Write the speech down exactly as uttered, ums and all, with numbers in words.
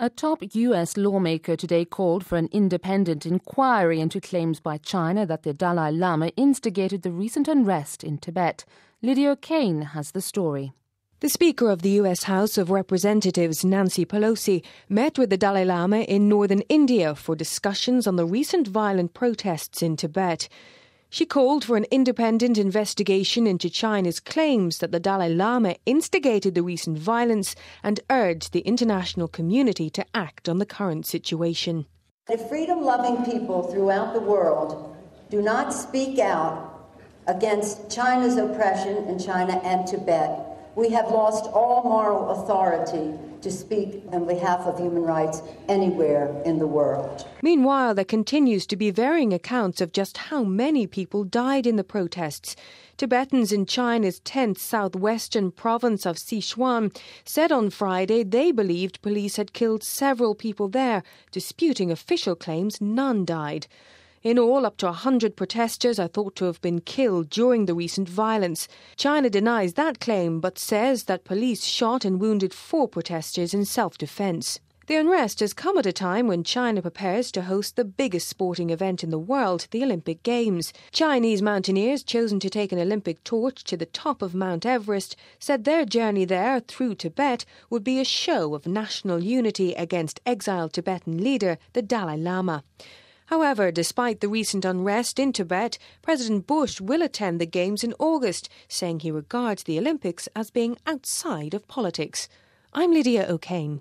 A top U S lawmaker today called for an independent inquiry into claims by China that the Dalai Lama instigated the recent unrest in Tibet. Lydia O'Kane has the story. The Speaker of the U S House of Representatives, Nancy Pelosi, met with the Dalai Lama in northern India for discussions on the recent violent protests in Tibet. She called for an independent investigation into China's claims that the Dalai Lama instigated the recent violence and urged the international community to act on the current situation. If freedom-loving people throughout the world do not speak out against China's oppression in China and Tibet, we have lost all moral authority to speak on behalf of human rights anywhere in the world. Meanwhile, there continues to be varying accounts of just how many people died in the protests. Tibetans in China's tenth southwestern province of Sichuan said on Friday they believed police had killed several people there, disputing official claims none died. In all, up to one hundred protesters are thought to have been killed during the recent violence. China denies that claim, but says that police shot and wounded four protesters in self-defense. The unrest has come at a time when China prepares to host the biggest sporting event in the world, the Olympic Games. Chinese mountaineers chosen to take an Olympic torch to the top of Mount Everest said their journey there through Tibet would be a show of national unity against exiled Tibetan leader, the Dalai Lama. However, despite the recent unrest in Tibet, President Bush will attend the Games in August, saying he regards the Olympics as being outside of politics. I'm Lydia O'Kane.